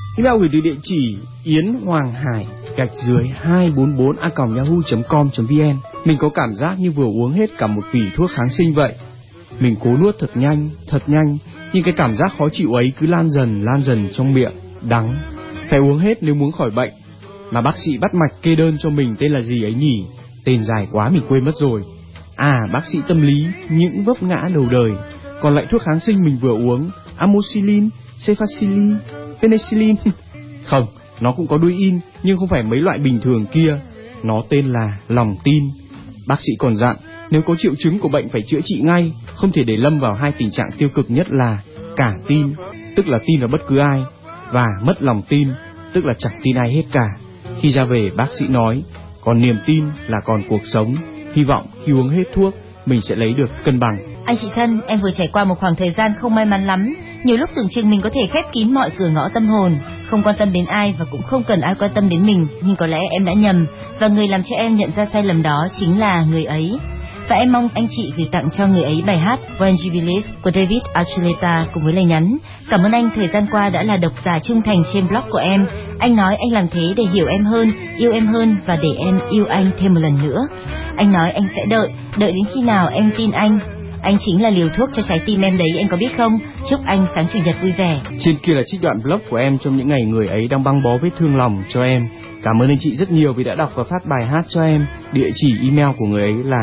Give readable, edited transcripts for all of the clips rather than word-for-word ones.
Email gửi từ địa chỉ yến.hoàng hải_244@yahoo.com.vn. Mình có cảm giác như vừa uống hết cả một vỉ thuốc kháng sinh vậy. Mình cố nuốt thật nhanh, nhưng cái cảm giác khó chịu ấy cứ lan dần trong miệng, đắng. Phải uống hết nếu muốn khỏi bệnh. Mà bác sĩ bắt mạch kê đơn cho mình tên là gì ấy nhỉ? Tên dài quá mình quên mất rồi. À, bác sĩ tâm lý, những vấp ngã đầu đời. Còn lại thuốc kháng sinh mình vừa uống, amoxicillin, cefacillin, penicillin. Không, nó cũng có đuôi in, nhưng không phải mấy loại bình thường kia. Nó tên là lòng tin. Bác sĩ còn dặn, nếu có triệu chứng của bệnh phải chữa trị ngay, không thể để lâm vào hai tình trạng tiêu cực nhất là cả tin, tức là tin vào bất cứ ai, và mất lòng tin, tức là chẳng tin ai hết cả. Khi ra về, bác sĩ nói, còn niềm tin là còn cuộc sống. Hy vọng khi uống hết thuốc, mình sẽ lấy được cân bằng. Anh chị thân, em vừa trải qua một khoảng thời gian không may mắn lắm. Nhiều lúc tưởng chừng mình có thể khép kín mọi cửa ngõ tâm hồn, không quan tâm đến ai và cũng không cần ai quan tâm đến mình. Nhưng có lẽ em đã nhầm, và người làm cho em nhận ra sai lầm đó chính là người ấy. Và em mong anh chị gửi tặng cho người ấy bài hát When You Believe của David Archuleta cùng với lời nhắn: cảm ơn anh thời gian qua đã là độc giả trung thành trên blog của em. Anh nói anh làm thế để hiểu em hơn, yêu em hơn và để em yêu anh thêm một lần nữa. Anh nói anh sẽ đợi đến khi nào em tin anh. Anh chính là liều thuốc cho trái tim em đấy, anh có biết không? Chúc anh sáng chủ nhật vui vẻ. Trên kia là trích đoạn blog của em trong những ngày người ấy đang băng bó vết thương lòng cho em. Cảm ơn anh chị rất nhiều vì đã đọc và phát bài hát cho em. Địa chỉ email của người ấy là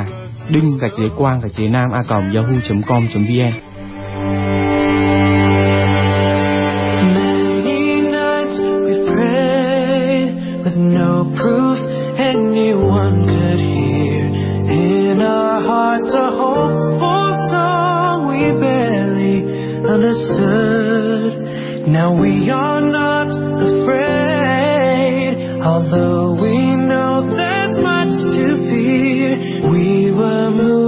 đinh_quang_nam@yahoo.com.vn. Many nights we've prayed with no proof anyone could hear. In our hearts a hopeful song we barely understood. Now we are not afraid, although we know there's much to fear. We were moved